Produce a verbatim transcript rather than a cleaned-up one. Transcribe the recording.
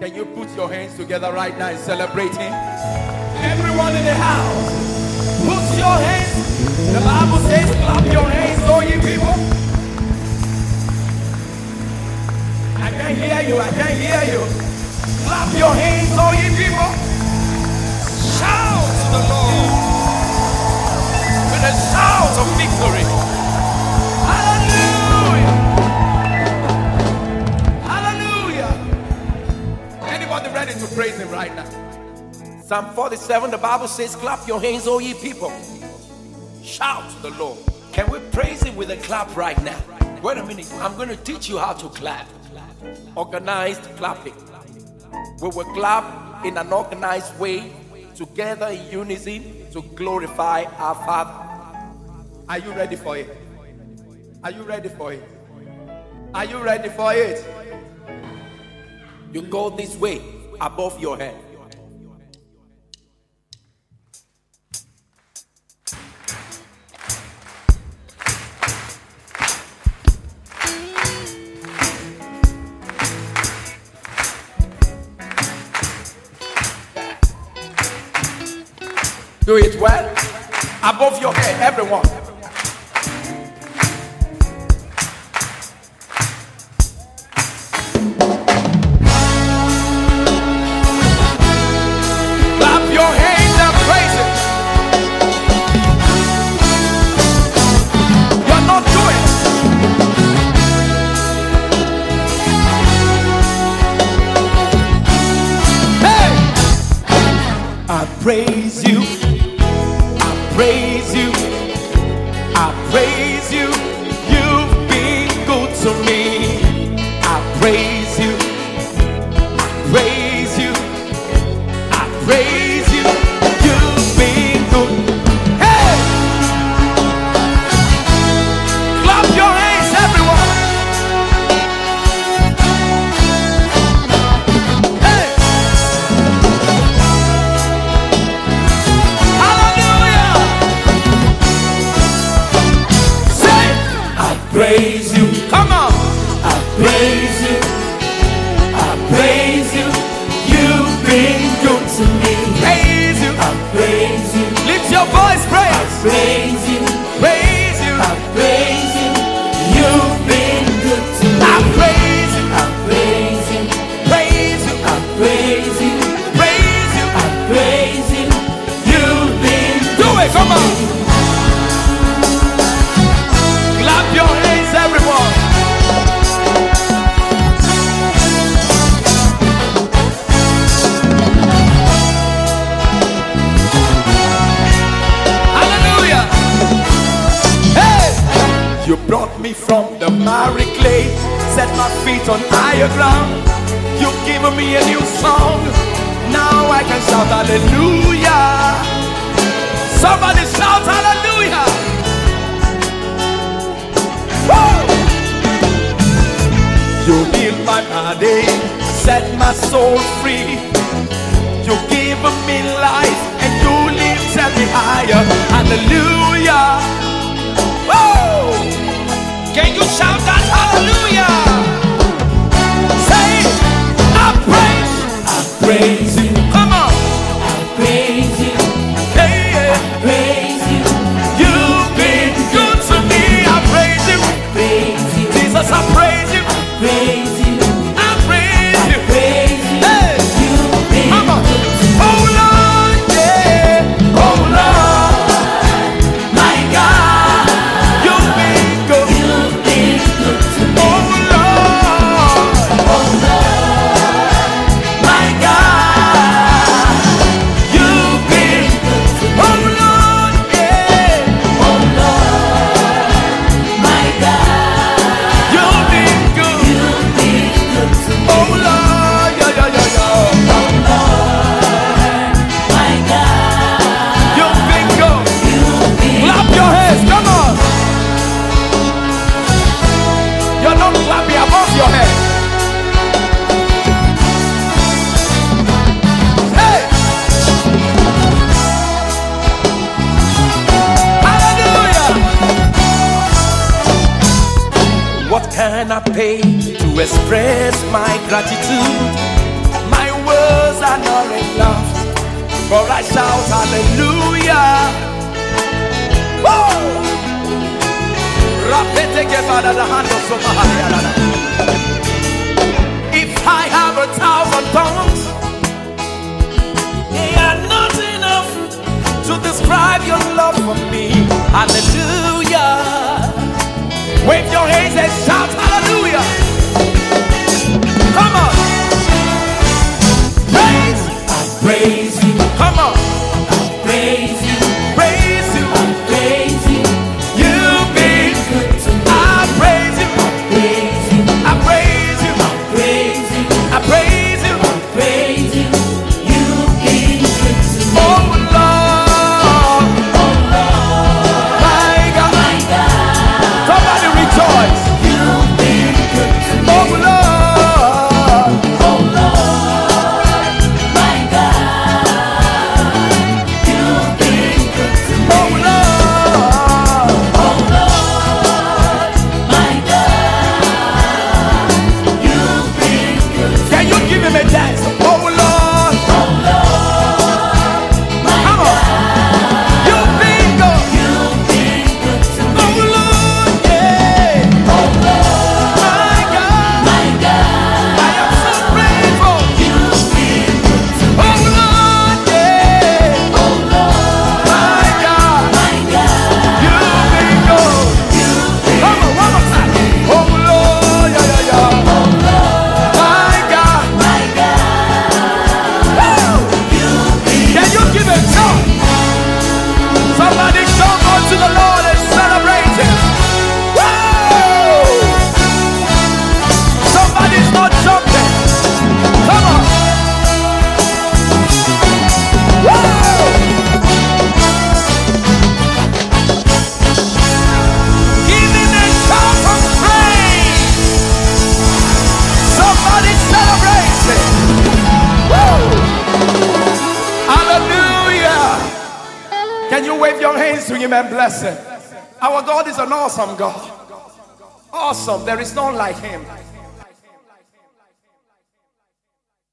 Can you put your hands together right now and celebrate him? Everyone in the house, put your hands. The Bible says, clap your hands, all you people. I can't hear you, I can't hear you. Clap your hands, all you people. Shout to the Lord with a shout of victory. Hallelujah. Hallelujah. Anybody ready to praise him right now? Psalm forty-seven, the Bible says, clap your hands, all ye people. Shout to the Lord. Can we praise him with a clap right now? Wait a minute, I'm going to teach you how to clap. Organized clapping. We will clap in an organized way, together in unison, to glorify our Father. Are you ready for it? Are you ready for it? Are you ready for it? You go this way, above your head. Do it well. Above your head, everyone. Clap your hands and praise it. You're not doing it. Hey! I praise you. Praise you, I praise you, you've been good to me. I praise you, I praise you, I praise you, you've been good. Hey! Clap your hands, everyone. Hey! Praise you, come on. I praise you, I praise you. You've been good to me. Praise you, I praise you. Lift your voice, praise. I praise you, praise you. I praise you. You've been good to me. I praise you, I praise you. Praise you, I praise you. Praise you, I praise you. You've been do it, come on. Clap your hands, everyone. Hallelujah. Hey! You brought me from the miry clay, set my feet on higher ground. You've given me a new song. Now I can shout hallelujah. Somebody shout hallelujah. You healed my body, set my soul free. You gave me life and you lifted me higher. Hallelujah. Woo! Can you shout that hallelujah? Say, I praise, I praise you. Come on. I praise you. Hey, yeah. I praise you. You've been good to me. I praise you. I praise you. Jesus, I praise you. Praise you, I praise you, I praise you. Hey, you've been Mama. Good to me. Oh Lord, yeah, oh Lord, my God, you've been good, you've been good to me. Oh Lord, oh Lord, my God, you've been good to me. Oh Lord, yeah, oh Lord, my God, you've been good. Oh Lord, yeah, yeah, yeah, yeah. Oh Lord, my God, you've been good. You've been clap your hands, come on. You're not clapping above your head. Hey! Hallelujah! What can I pay to express my gratitude? My troubles are not enough, for I shout hallelujah. Woo! If I have a thousand tongues, they are not enough to describe your love for me. Hallelujah. Wave your hands and shout hallelujah. Come on. Praise. I praise you. Come on. I praise you. Praise you. I praise you. You've been good to me. I praise you. I praise you. I praise you. I praise you. I praise you. I praise you. You've been good to me. Oh Lord. Oh Lord. My God. My God. Somebody rejoice. You've been good to me. Oh Lord. Oh Lord. My God. You've been good to me. Oh Lord. Oh Lord. My God. You've been good to me. Can you give him a dance? Oh Lord. Oh Lord. My Come on. God. You've been good. You've been good to me. Oh Lord. Yeah. Oh Lord. My God. My God. I am so grateful. You've been good to me. Oh Lord. Yeah. Oh Lord. My God. My God. You've been good. You've been Come on, one more time. Oh Lord. Yeah, yeah, yeah. Oh Lord. My God. My God. Woo! You've been Can you give a joy? Somebody jump onto the Lord and celebrate him. Woo! Somebody's not jumping. Come on. Woo! Give him a shout of praise. Somebody celebrate it. Woo! Hallelujah. Can you wave your hands to him and bless him? Our God is an awesome God. Awesome. There is none like him.